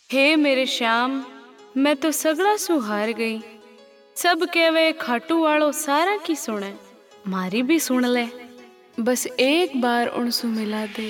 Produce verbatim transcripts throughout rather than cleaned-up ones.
हे मेरे श्याम, मैं तो सगड़ा सु हार गई। सब कहवे खाटू वालो सारा की सुने, मारी भी सुन ले। बस एक बार उनसु मिला दे।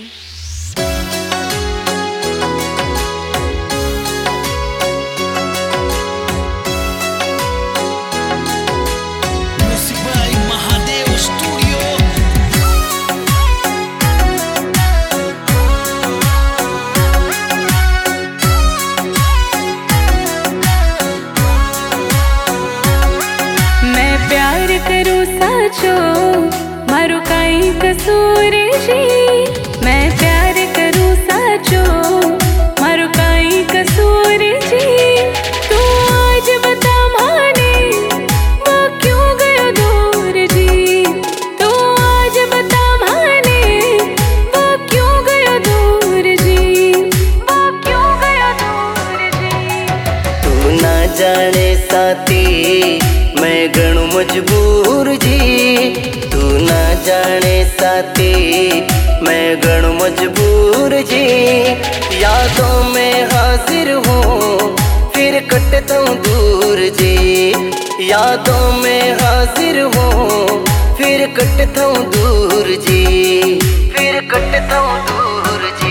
प्यार करूं साचो मारो काई कसूर जी। मैं प्यार करूं साचो मारो काई कसूर जी। तू आज बता माने वो क्यों गयो दूर जी। तू आज बता माने वो क्यों गयो दूर जी। वो क्यों गयो दूर जी। तू ना जाने साथी मैं घणो मजबूर जी। तू ना जाने साथी मैं घणो मजबूर जी। यादों में हाजिर हूँ फिर कटता हूँ दूर जी। यादों में हाजिर हूँ फिर कटता हूँ दूर जी। फिर कटता हूँ दूर जी।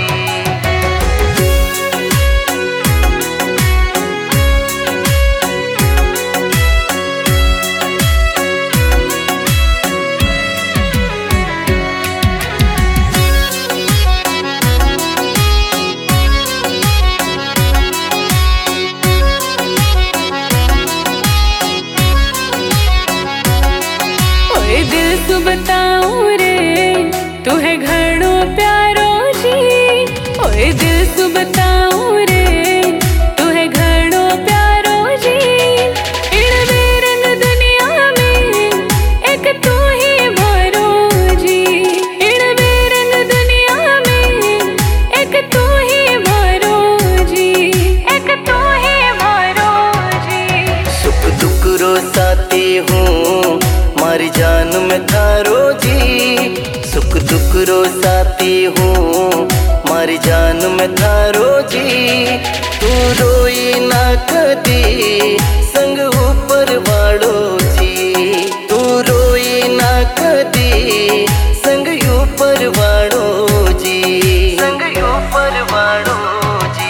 तू बताऊं रे तू है घणो प्यारो जी। ओए दिल तू बताऊं रे तू है घणो प्यारो जी। इन बेरंग दुनिया में एक तू ही भरो जी। इन बेरंग दुनिया में एक तू ही भरो जी। एक तू ही भरो जी। सुख दुख रो साथी हूँ मारी जान में थारो जी। सुख दुख रो साथी हूँ मारी जान में थारो जी। तू रोई ना कदी संग ऊपर वालो जी। तू रोई ना कदी संग ऊपर वालो जी। संग ऊपर वालो जी।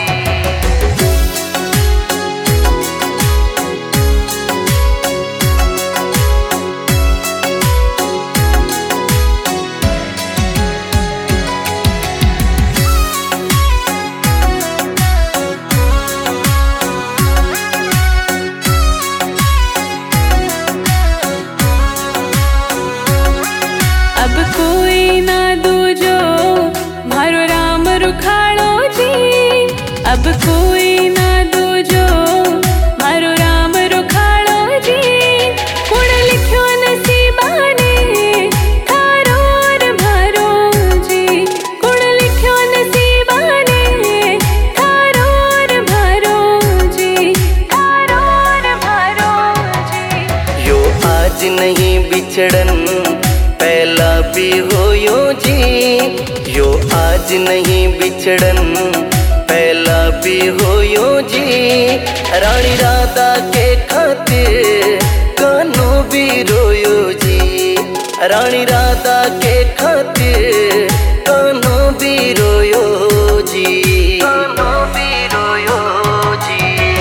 अब कोई ना दूजो मारो राम रुखाड़ो जी। अब कोई ना दूजो मारो राम रुखाड़ो जी। कुण लिख्यो नसीबा ने थारो और भारो जी। कुण लिख्यो नसीबा ने थारो और भारो जी। थारो और भारो जी। यो आज नहीं बिछड़न पहला भी होयो जी। यो आज नहीं बिछड़न पहला भी होयो जी। रानी राधा के खातिर कानो भी रोयो जी। रानी राधा के खातिर कानो भी रोयो जी। कानो भी रोयो जी।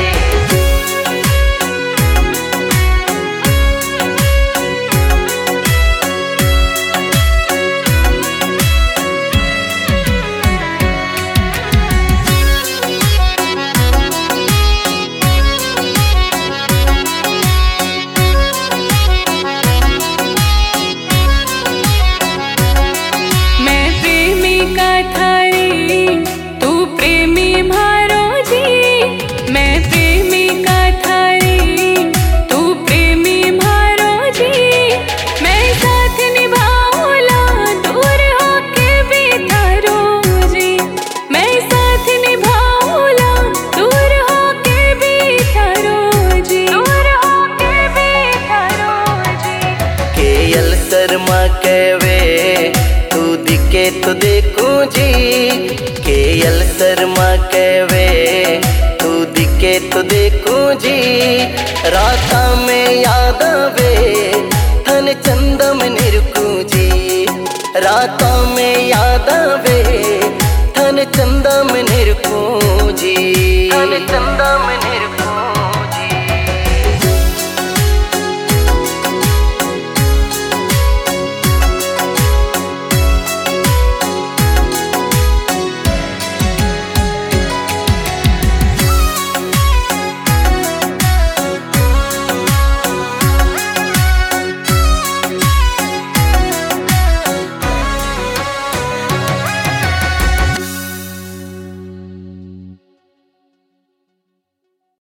शर्मा कहवे तू दिखे तो देखूं जी। के यल शर्मा कहवे तू तो देखूं जी। राता में याद आवे थन चंदा में निरकूं जी। राता में याद आवे थन चंदा में निरकूं जी। थन चंदा में